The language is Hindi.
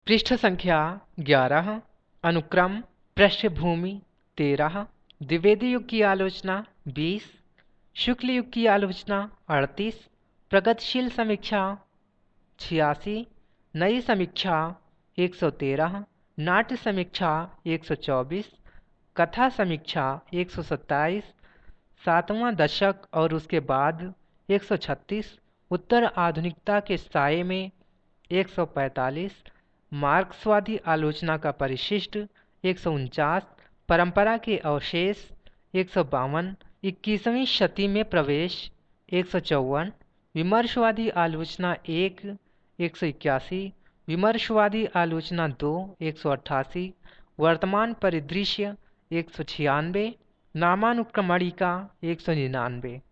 पृष्ठ संख्या 11, अनुक्रम पृष्ठभूमि 13, द्विवेदी युग की आलोचना 20, शुक्ल युग की आलोचना 38, प्रगतिशील समीक्षा 86, नई समीक्षा 113, नाट्य समीक्षा 124, कथा समीक्षा 127, सातवां दशक और उसके बाद 136, उत्तर आधुनिकता के साये में 145, मार्क्सवादी आलोचना का परिशिष्ट 149, परंपरा के अवशेष 152, 21वीं शती में प्रवेश 154, विमर्शवादी आलोचना 181, विमर्शवादी आलोचना 2 188, वर्तमान परिदृश्य 196, नामानुक्रमणिका 199।